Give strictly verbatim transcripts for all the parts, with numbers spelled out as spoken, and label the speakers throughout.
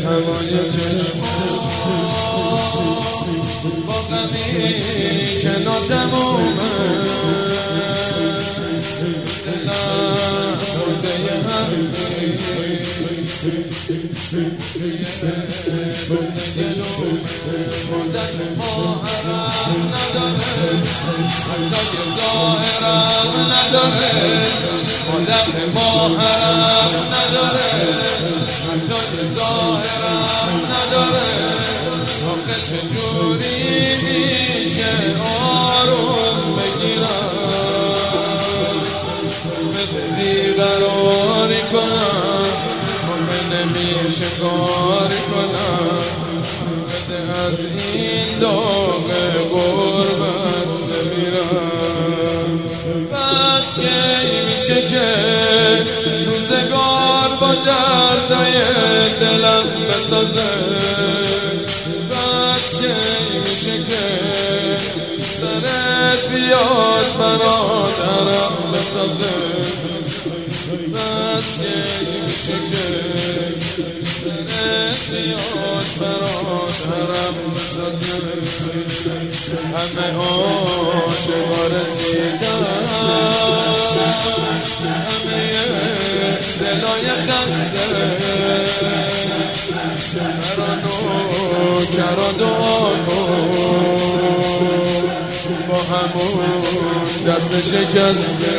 Speaker 1: هوای چشم با غمی که ناتمومه دلم برده یه حرفی روز گلومه مدت ما حرم نداره حتی یه ظاهرم نداره مدت ما حرم نداره حتی یه ظاهرم نداره آخه چجوری میشه آروم بگیرم بده بیقراری کنم آخه نمیشه کاری کنم بده از این داغ غربت بمیرم بس کی میشه که روزگار با دردای دلم بسازه بس کی میشه که سرت بیاد برادرم بسازه بس کی میشه که سرت بیاد برادرم بسازه همه عاشقا رسیدن همه دلای خسته مرانو کرا دعا کن با همون دست شکسته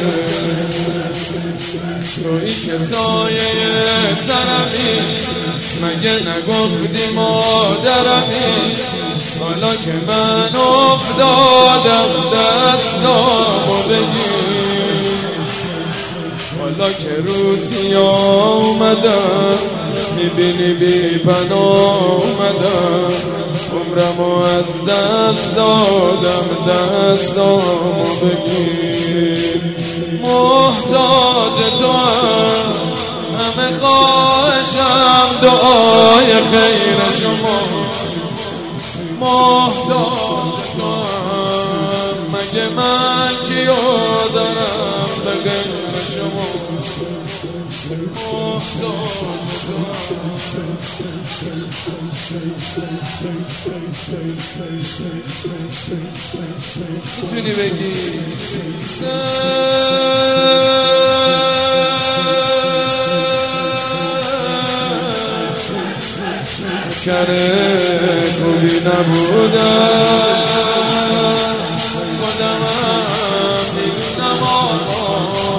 Speaker 1: تویی که سایه سرمی مگه نگفتی مادرمی حالا که من افتادم دستامو بگیر حالا که روسیا اومدم میبینی بی پناه اومدم عمرمو از دست دادم دستامو بگیر محتاج تو هم همه خواهشم دعای خیر شما محتاج تو هم مگه من کیو دارم به غیر شما محتاج تو میتونی بگی کره خوبی نبودم خودمم میدونم آقا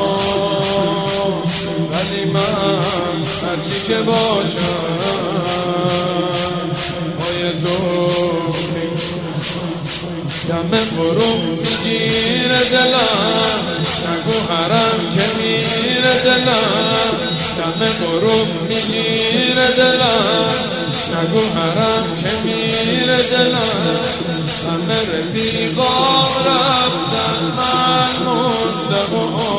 Speaker 1: ولی من هرچی که باشم پای تو دم بروم میگیره دلم نگو حرم که میره دلم دم بروم میگیره دلم نگو حرم که میره دلم همه رفیقام رفتن من موندم و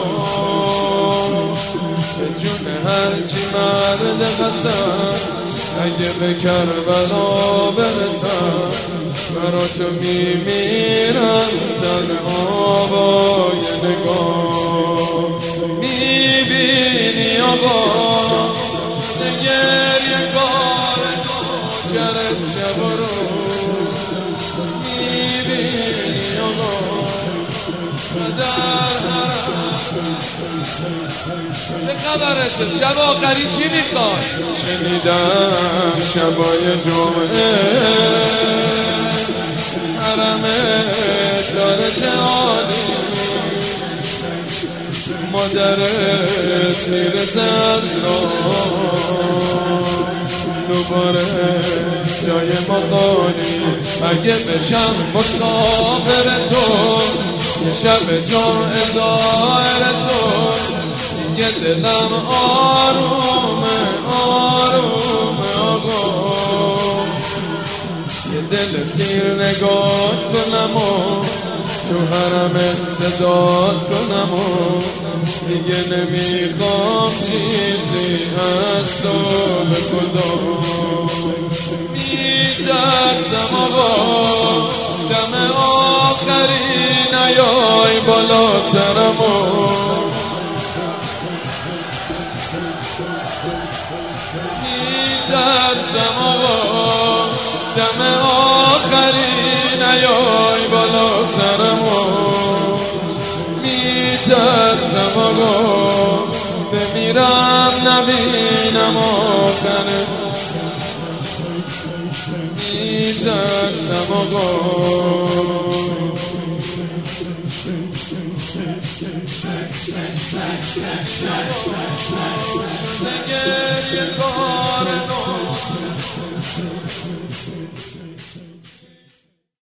Speaker 1: به جون هرچی مرد قسم اگه به کربلا برسم برا تو میمیرم تنها با یه نگاه میبینی آقا گریه کار نوچرت شب رو میبینی آقا در چه خبرته؟ شب آخری چی میخواد؟ شنیدم شبای جمعه حرمت داره چه عالی مادرت میرسه از راه دوباره جای ما خالی اگه بشم مسافر تو یه شب جمعه ظاهر تو دیگه دلم آرومه آرومه آقا یه دل سیر نگات کنم و تو حرمت صدات کنم و دیگه نمیخوام چیزی از تو به خدا میترسم آقا دم آخری نیای بالا سرمو میترسم آقا دم آخری نیای بالا سرمو میترسم آقا بمیرم نبینم آخره میترسم آقا شده گریه کار نو